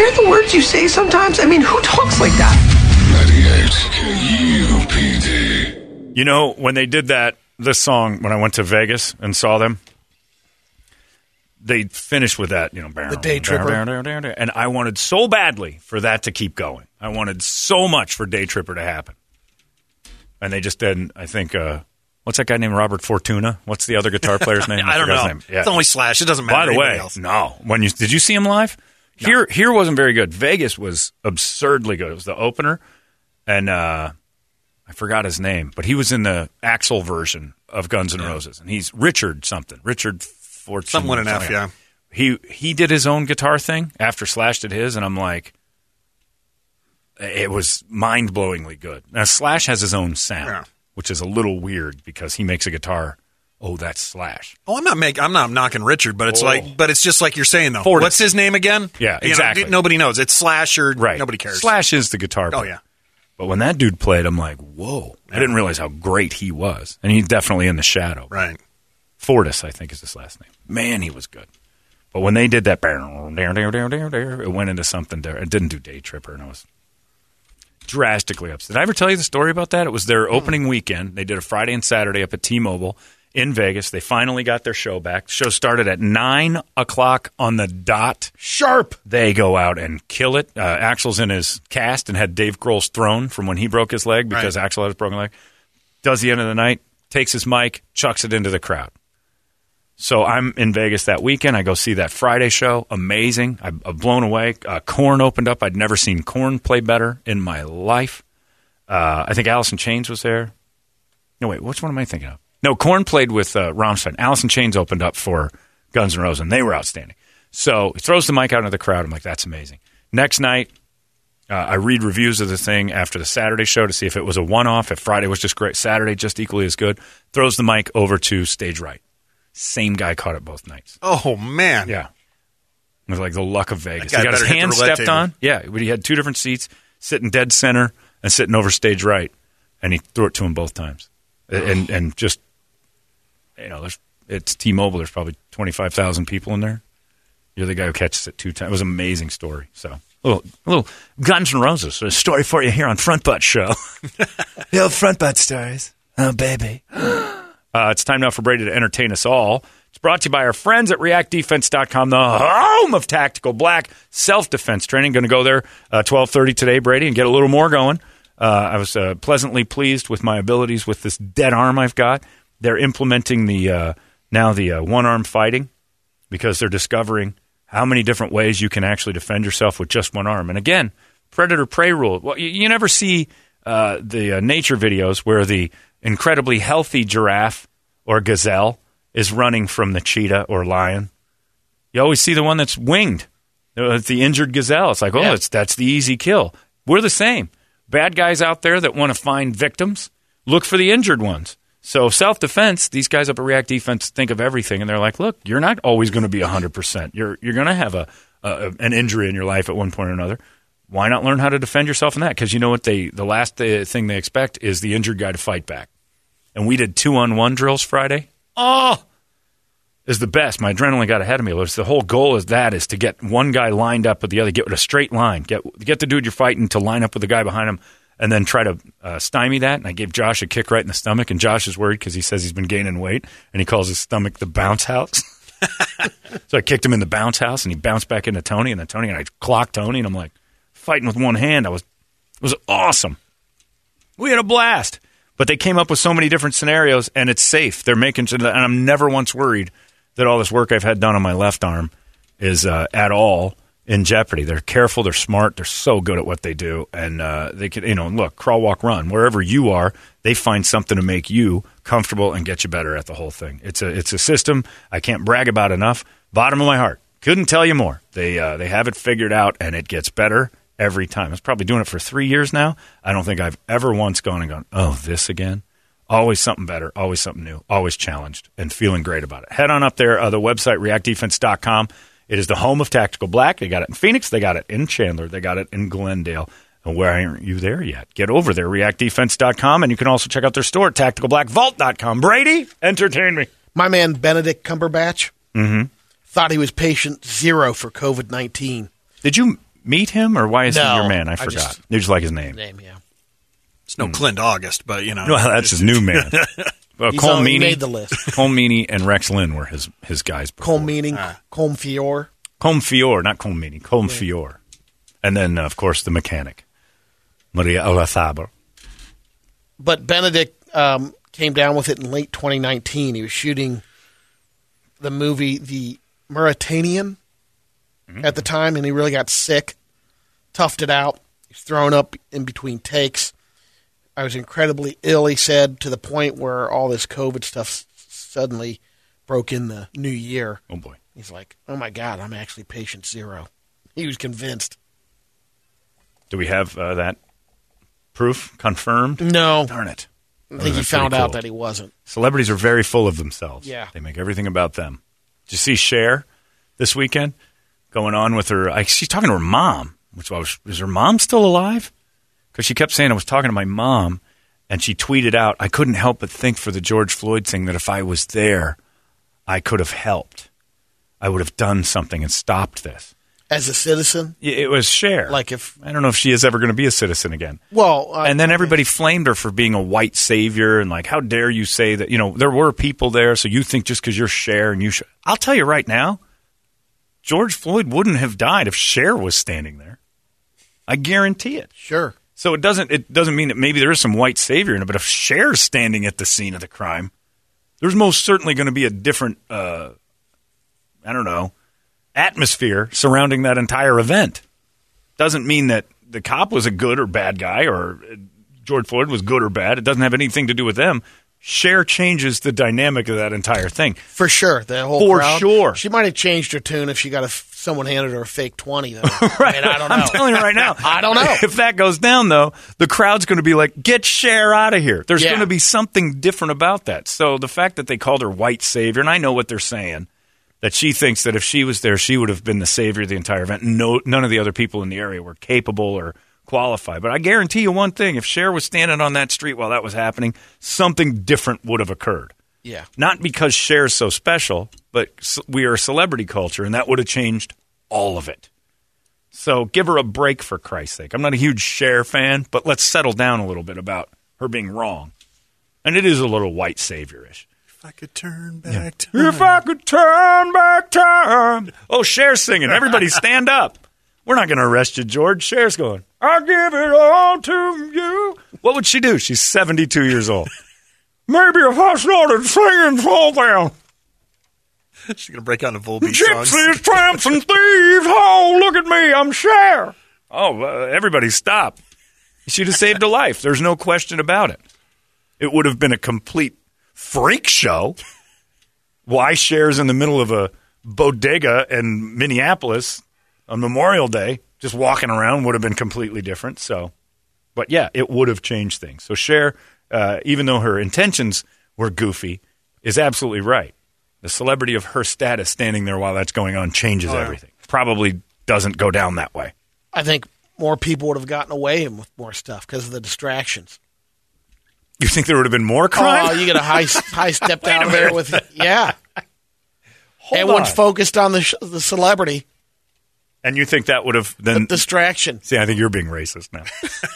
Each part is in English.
hear the words you say sometimes? I mean, who talks like that? 98 KUPD. You know, when they did this song, when I went to Vegas and saw them, they finished with that, The Day Tripper. And I wanted so badly for that to keep going. I wanted so much for Day Tripper to happen. And they just didn't. I think, what's that guy named Robert Fortuna? What's the other guitar player's name? I don't forgot his know. name. Yeah. It's only Slash. It doesn't matter. By the way, else. no. Did you see him live? No. Here wasn't very good. Vegas was absurdly good. It was the opener, and I forgot his name, but he was in the Axl version of Guns N' Roses, and he's Richard something. Richard Fortune. Something with an F, yeah. He did his own guitar thing after Slash did his, and I'm like, it was mind-blowingly good. Now, Slash has his own sound, which is a little weird because he makes a guitar. Oh, that's Slash. Oh, I'm not knocking Richard, but it's it's just like you're saying though. Fortis. What's his name again? Yeah, exactly. Nobody knows. It's Slash or nobody cares. Slash is the guitar player. Oh, yeah. But when that dude played, I'm like, whoa. I didn't realize how great he was. And he's definitely in the shadow. Right. Fortis, I think is his last name. Man, he was good. But when they did that, it went into something there. It didn't do Day Tripper, and I was drastically upset. Did I ever tell you the story about that? It was their opening weekend. They did a Friday and Saturday up at T-Mobile in Vegas. They finally got their show back. The show started at 9 o'clock on the dot. Sharp. They go out and kill it. Axl's in his cast and had Dave Grohl's throne from when he broke his leg because Axl had his broken leg. Does the end of the night, takes his mic, chucks it into the crowd. So I'm in Vegas that weekend. I go see that Friday show. Amazing. I'm blown away. Korn opened up. I'd never seen Korn play better in my life. I think Alice in Chains was there. No, wait. Which one am I thinking of? No, Korn played with Rammstein. Alice in Chains opened up for Guns N' Roses, and they were outstanding. So he throws the mic out into the crowd. I'm like, that's amazing. Next night, I read reviews of the thing after the Saturday show to see if it was a one-off, if Friday was just great, Saturday just equally as good. Throws the mic over to stage right. Same guy caught it both nights. Oh, man. Yeah. It was like the luck of Vegas. He got his hand stepped on. Yeah, but he had two different seats, sitting dead center and sitting over stage right, and he threw it to him both times. And just, it's T-Mobile. There's probably 25,000 people in there. You're the guy who catches it 2 times. It was an amazing story. So, a little Guns N' Roses, a story for you here on Front Butt Show. The old Front Butt stories. Oh, baby. It's time now for Brady to entertain us all. It's brought to you by our friends at ReactDefense.com, the home of Tactical Black self-defense training. Going to go there 12:30 today, Brady, and get a little more going. I was pleasantly pleased with my abilities with this dead arm I've got. They're implementing the one-arm fighting because they're discovering how many different ways you can actually defend yourself with just one arm. And again, predator-prey rule. Well, you never see the nature videos where the incredibly healthy giraffe or gazelle is running from the cheetah or lion. You always see the one that's winged. It's the injured gazelle. It's like, that's the easy kill. We're the same. Bad guys out there that want to find victims, look for the injured ones. So self-defense, these guys up at React Defense think of everything, and they're like, look, you're not always going to be 100%. You're going to have an injury in your life at one point or another. Why not learn how to defend yourself in that? Because you know what? The last thing they expect is the injured guy to fight back. And we did 2-on-1 drills Friday. Oh, is the best. My adrenaline got ahead of me. The whole goal is to get one guy lined up with the other, get with a straight line, get the dude you're fighting to line up with the guy behind him, and then try to stymie that. And I gave Josh a kick right in the stomach, and Josh is worried because he says he's been gaining weight, and he calls his stomach the bounce house. So I kicked him in the bounce house, and he bounced back into Tony, and I clocked Tony, and I'm like, fighting with one hand. It was awesome. We had a blast. But they came up with so many different scenarios, and it's safe. They're making sure that, and I'm never once worried that all this work I've had done on my left arm is at all in jeopardy. They're careful. They're smart. They're so good at what they do. And they can, look, crawl, walk, run. Wherever you are, they find something to make you comfortable and get you better at the whole thing. It's a system I can't brag about enough. Bottom of my heart. Couldn't tell you more. They have it figured out, and it gets better every time. I was probably doing it for 3 years now. I don't think I've ever once gone, oh, this again? Always something better, always something new, always challenged, and feeling great about it. Head on up there, the website, reactdefense.com. It is the home of Tactical Black. They got it in Phoenix. They got it in Chandler. They got it in Glendale. And where aren't you there yet? Get over there, reactdefense.com, and you can also check out their store at tacticalblackvault.com. Brady, entertain me. My man Benedict Cumberbatch thought he was patient 0 for COVID-19. Did you meet him, or why is he No, your man? I I forgot. just- You just like his name. Name, yeah. It's no Clint August, but Well, that's his new man. He's Cole he Meany, made the list. Cole Meany and Rex Lynn were his guys before. Cole Meaning, Colm Fior. Colm Fior, not Cole Meany. Colm Fior. And then, of course, the mechanic, Maria Olazábal. But Benedict came down with it in late 2019. He was shooting the movie The Mauritanian at the time, and he really got sick, toughed it out. He was thrown up in between takes. I was incredibly ill, he said, to the point where all this COVID stuff suddenly broke in the new year. Oh, boy. He's like, oh, my God, I'm actually patient zero. He was convinced. Do we have that proof confirmed? No. Darn it. I think he That's found pretty out cool. that he wasn't. Celebrities are very full of themselves. Yeah. They make everything about them. Did you see Cher this weekend going on with her? She's talking to her mom, is her mom still alive? Because she kept saying, I was talking to my mom, and she tweeted out, I couldn't help but think for the George Floyd thing that if I was there, I could have helped. I would have done something and stopped this. As a citizen? It was Cher. Like if... I don't know if she is ever going to be a citizen again. Well... and then everybody flamed her for being a white savior and like, how dare you say that, there were people there, so you think just because you're Cher and you should. I'll tell you right now, George Floyd wouldn't have died if Cher was standing there. I guarantee it. Sure. So it doesn't mean that maybe there is some white savior in it, but if Cher's standing at the scene of the crime, there's most certainly going to be a different, atmosphere surrounding that entire event. Doesn't mean that the cop was a good or bad guy or George Floyd was good or bad. It doesn't have anything to do with them. Cher changes the dynamic of that entire thing. For sure. The whole For crowd. sure. She might have changed her tune if she got someone handed her a fake 20, though. Right. I don't know. I'm telling you right now. I don't know. If that goes down, though, the crowd's going to be like, get Cher out of here. There's going to be something different about that. So the fact that they called her white savior, and I know what they're saying, that she thinks that if she was there, she would have been the savior of the entire event. None of the other people in the area were capable or qualified. But I guarantee you one thing, if Cher was standing on that street while that was happening, something different would have occurred. Yeah. Not because Cher's so special, but we are a celebrity culture, and that would have changed all of it. So give her a break, for Christ's sake. I'm not a huge Cher fan, but let's settle down a little bit about her being wrong. And it is a little white savior-ish. If I could turn back time. If I could turn back time. Oh, Cher's singing. Everybody stand up. We're not going to arrest you, George. Cher's going, I give it all to you. What would she do? She's 72 years old. Maybe if I started singing something. She's going to break out into Volbeat songs. Gypsies, tramps, and thieves. Oh, look at me. I'm Cher. Oh, everybody stop. She'd have saved a life. There's no question about it. It would have been a complete freak show. Why Cher's in the middle of a bodega in Minneapolis on Memorial Day, just walking around, would have been completely different. So, but yeah, it would have changed things. So Cher, even though her intentions were goofy, is absolutely right. The celebrity of her status standing there while that's going on changes everything. Probably doesn't go down that way. I think more people would have gotten away with more stuff because of the distractions. You think there would have been more crime? Oh, you get a high step down there with, yeah. Hold Everyone's on. focused on the celebrity. And you think that would have then... Distraction. See, I think you're being racist now.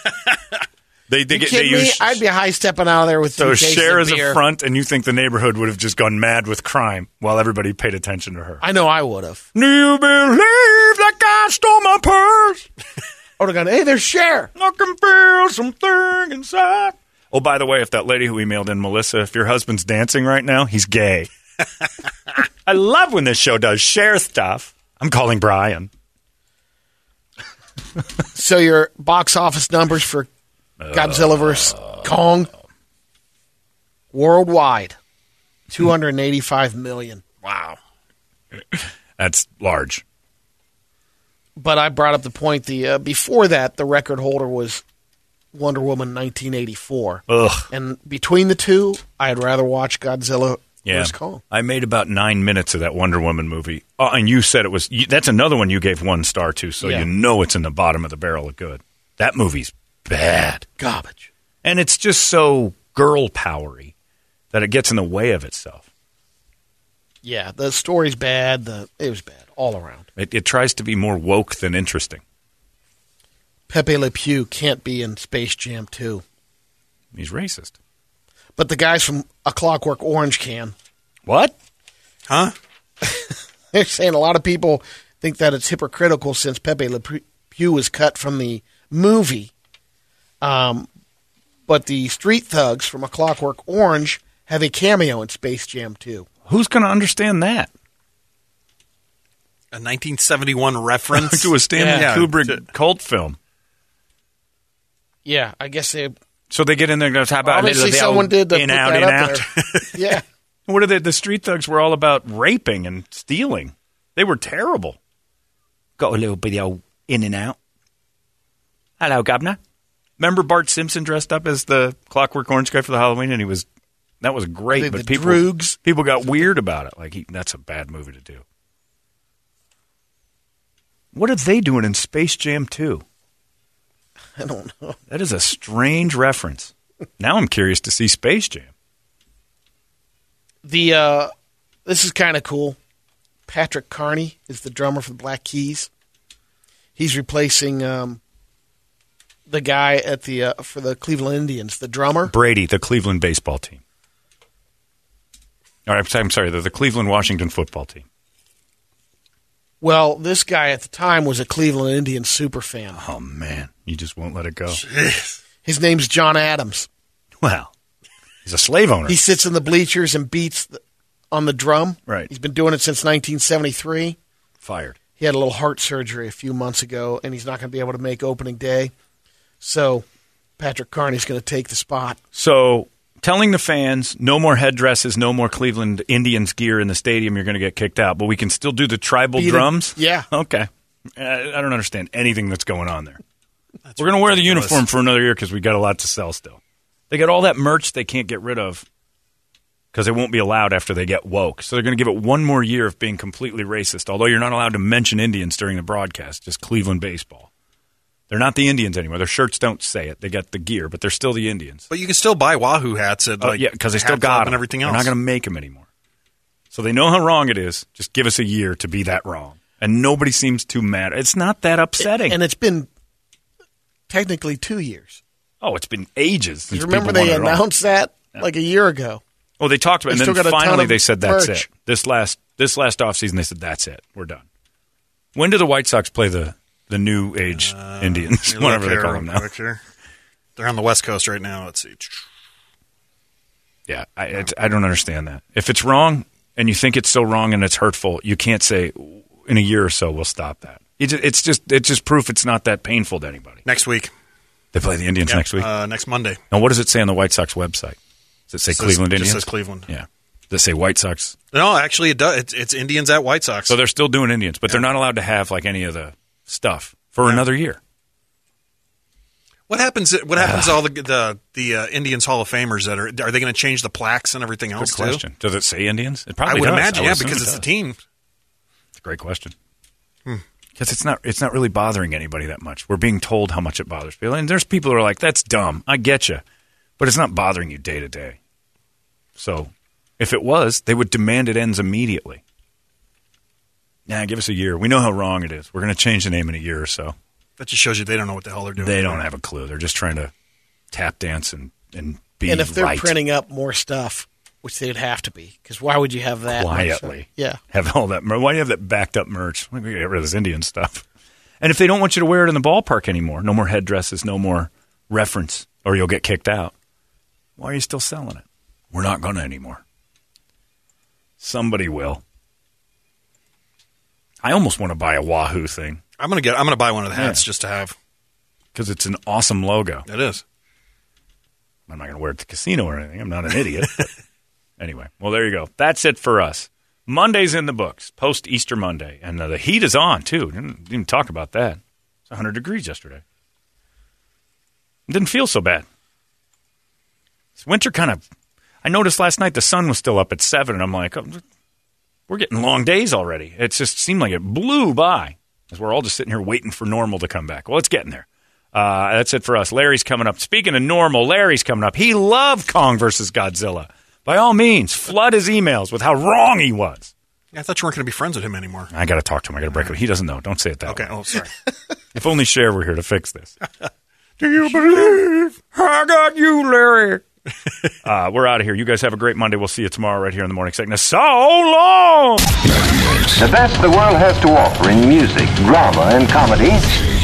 They kidding me? I'd be high stepping out of there with so 2 cases Cher of is beer. a front, and you think the neighborhood would have just gone mad with crime while everybody paid attention to her. I know I would have. Do you believe that guy stole my purse? I would have gone, hey, there's Cher. I can feel something inside. Oh, by the way, if that lady who emailed in, Melissa, if your husband's dancing right now, he's gay. I love when this show does Cher stuff. I'm calling Brian. So your box office numbers for Godzilla vs. Kong worldwide, 285 million. Wow. That's large. But I brought up the point, before that, the record holder was Wonder Woman 1984. Ugh. And between the two, I'd rather watch Godzilla vs. Kong. I made about 9 minutes of that Wonder Woman movie. Oh, and you said it was... That's another one you gave 1 star to, so you know it's in the bottom of the barrel of good. That movie's bad. Garbage. And it's just so girl-powery that it gets in the way of itself. Yeah, the story's bad. It was bad all around. It tries to be more woke than interesting. Pepe Le Pew can't be in Space Jam 2. He's racist. But the guys from A Clockwork Orange can. What? Huh? They're saying a lot of people think that it's hypocritical since Pepe Le Pew was cut from the movie. But the Street Thugs from A Clockwork Orange have a cameo in Space Jam 2. Who's going to understand that? A 1971 reference To a Stanley Yeah. Kubrick cult film. Yeah, I guess they... So they get in there and goes, how about Obviously the someone old did to in put out, that in up out. there. Yeah. What are they? The Street Thugs were all about raping and stealing. They were terrible. Got a little bit of old in and out. Hello, Governor. Remember Bart Simpson dressed up as the Clockwork Orange guy for the Halloween, and that was great. But the Droogs. people got weird about it. Like that's a bad movie to do. What are they doing in Space Jam 2? I don't know. That is a strange reference. Now I'm curious to see Space Jam. This is kind of cool. Patrick Carney is the drummer for the Black Keys. He's replacing the guy at for the Cleveland Indians, the drummer. Brady, the Cleveland baseball team. All right, I'm sorry, the Cleveland Washington football team. Well, this guy at the time was a Cleveland Indians super fan. Oh, man. You just won't let it go. His name's John Adams. Well, he's a slave owner. He sits in the bleachers and beats on the drum. Right. He's been doing it since 1973. Fired. He had a little heart surgery a few months ago, and he's not going to be able to make opening day. So Patrick Carney's going to take the spot. So telling the fans, no more headdresses, no more Cleveland Indians gear in the stadium, you're going to get kicked out. But we can still do the tribal drums? Yeah. Okay. I don't understand anything that's going on there. We're going to wear the uniform for another year because we got a lot to sell still. They got all that merch they can't get rid of because it won't be allowed after they get woke. So they're going to give it one more year of being completely racist, although you're not allowed to mention Indians during the broadcast, just Cleveland baseball. They're not the Indians anymore. Their shirts don't say it. They got the gear, but they're still the Indians. But you can still buy Wahoo hats at Yeah, because they still Hat got Club them. and everything else. They're not going to make them anymore. So they know how wrong it is. Just give us a year to be that wrong. And nobody seems too mad. It's not that upsetting. And it's been technically 2 years. Oh, it's been ages since Remember people they wanted it wrong. announced that like a year ago. Oh, they talked about it, They and still then got a ton finally of they said that's merch. it. This last offseason, they said that's it. We're done. When do the White Sox play the New Age Indians, whatever they call them now? They're on the West Coast right now. Let's see. Yeah, I don't understand that. If it's wrong and you think it's so wrong and it's hurtful, you can't say in a year or so we'll stop that. It's just proof it's not that painful to anybody. Next week. They play the Indians next week? Next Monday. Now, what does it say on the White Sox website? Does it say Cleveland Indians? It says Cleveland. Yeah. Does it say White Sox? No, actually it does. It's Indians at White Sox. So they're still doing Indians, but they're not allowed to have like any of the stuff for another year. What happens to all the Indians Hall of Famers that are they going to change the plaques and everything else Good question. Does it say Indians? It too? probably I would does. imagine, assume because it it's does. the team. It's a great question. Because it's not really bothering anybody that much. We're being told how much it bothers people. And there's people who are like, that's dumb. I get you. But it's not bothering you day to day. So if it was, they would demand it ends immediately. Nah, give us a year. We know how wrong it is. We're going to change the name in a year or so. That just shows you they don't know what the hell they're doing. They don't have a clue. They're just trying to tap dance and be And if they're right. printing up more stuff, which they'd have to be, because why would you have that? Quietly. Yeah. Have all that. Why do you have that backed up merch? Why do you get rid of this Indian stuff? And if they don't want you to wear it in the ballpark anymore, no more headdresses, no more reference, or you'll get kicked out, why are you still selling it? We're not going to anymore. Somebody will. I almost want to buy a Wahoo thing I'm gonna buy one of the hats just to have. because it's an awesome logo. It is. I'm not going to wear it to the casino or anything. I'm not an idiot. But anyway, well, there you go. That's it for us. Monday's in the books, post-Easter Monday. And the heat is on, too. Didn't even talk about that. It's 100 degrees yesterday. It didn't feel so bad. It's winter kind of... I noticed last night the sun was still up at 7, and I'm like, oh, we're getting long days already. It just seemed like it blew by as we're all just sitting here waiting for normal to come back. Well, it's getting there. That's it for us. Larry's coming up. Speaking of normal, Larry's coming up. He loved Kong versus Godzilla. By all means, flood his emails with how wrong he was. I thought you weren't going to be friends with him anymore. I got to talk to him. I got to break it. He doesn't know. Don't say it that way. Okay. Oh, sorry. If only Cher were here to fix this. Do you believe I got you, Larry? We're out of here. You guys have a great Monday. We'll see you tomorrow right here in the morning sickness. So long! The best the world has to offer in music, drama, and comedy